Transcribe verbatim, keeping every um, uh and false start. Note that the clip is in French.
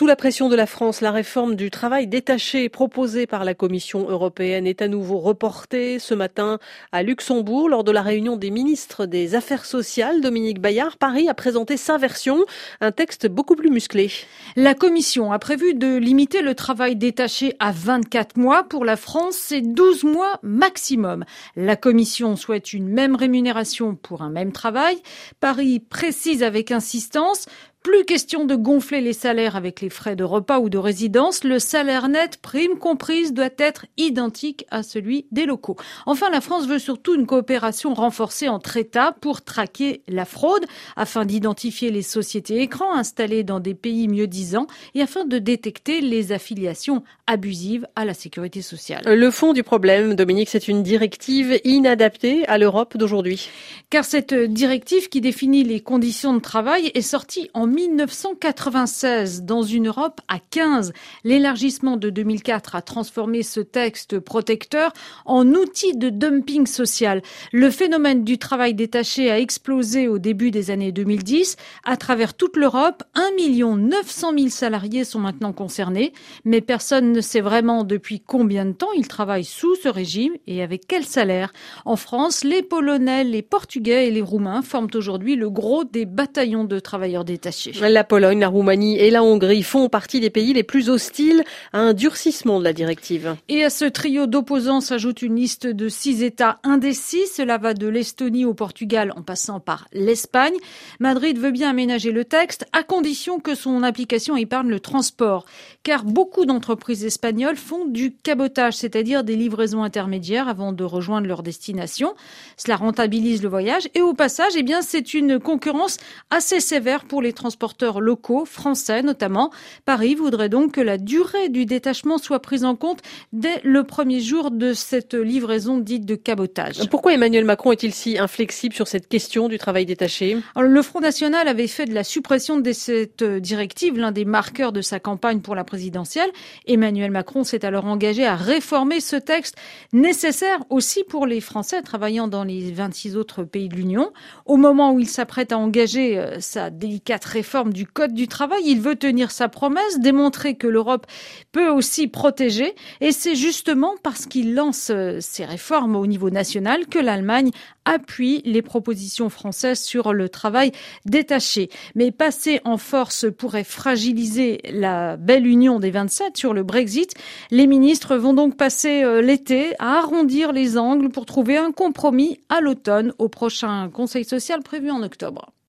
Sous la pression de la France, la réforme du travail détaché proposée par la Commission européenne est à nouveau reportée ce matin à Luxembourg lors de la réunion des ministres des Affaires sociales. Dominique Bayard, Paris a présenté sa version, un texte beaucoup plus musclé. La Commission a prévu de limiter le travail détaché à vingt-quatre mois. Pour la France, c'est douze mois maximum. La Commission souhaite une même rémunération pour un même travail. Paris précise avec insistance: plus question de gonfler les salaires avec les frais de repas ou de résidence. Le salaire net, prime comprise, doit être identique à celui des locaux. Enfin, la France veut surtout une coopération renforcée entre États pour traquer la fraude, afin d'identifier les sociétés écrans installées dans des pays mieux-disants et afin de détecter les affiliations abusives à la sécurité sociale. Le fond du problème, Dominique, c'est une directive inadaptée à l'Europe d'aujourd'hui. Car cette directive qui définit les conditions de travail est sortie en mille neuf cent quatre-vingt-seize, dans une Europe à quinze. L'élargissement de deux mille quatre a transformé ce texte protecteur en outil de dumping social. Le phénomène du travail détaché a explosé au début des années deux mille dix. À travers toute l'Europe, un million neuf cent mille salariés sont maintenant concernés. Mais personne ne sait vraiment depuis combien de temps ils travaillent sous ce régime et avec quel salaire. En France, les Polonais, les Portugais et les Roumains forment aujourd'hui le gros des bataillons de travailleurs détachés. La Pologne, la Roumanie et la Hongrie font partie des pays les plus hostiles à un durcissement de la directive. Et à ce trio d'opposants s'ajoute une liste de six États indécis. Cela va de l'Estonie au Portugal en passant par l'Espagne. Madrid veut bien aménager le texte à condition que son application épargne le transport. Car beaucoup d'entreprises espagnoles font du cabotage, c'est-à-dire des livraisons intermédiaires avant de rejoindre leur destination. Cela rentabilise le voyage et au passage, eh bien, c'est une concurrence assez sévère pour les transporteurs locaux, français notamment. Paris voudrait donc que la durée du détachement soit prise en compte dès le premier jour de cette livraison dite de cabotage. Pourquoi Emmanuel Macron est-il si inflexible sur cette question du travail détaché ? Alors, le Front National avait fait de la suppression de cette directive l'un des marqueurs de sa campagne pour la présidentielle. Emmanuel Macron s'est alors engagé à réformer ce texte, nécessaire aussi pour les Français travaillant dans les vingt-six autres pays de l'Union. Au moment où il s'apprête à engager euh, sa délicate réforme du Code du travail, il veut tenir sa promesse, démontrer que l'Europe peut aussi protéger. Et c'est justement parce qu'il lance ces réformes au niveau national que l'Allemagne appuie les propositions françaises sur le travail détaché. Mais passer en force pourrait fragiliser la belle union des vingt-sept sur le Brexit. Les ministres vont donc passer l'été à arrondir les angles pour trouver un compromis à l'automne au prochain Conseil social prévu en octobre.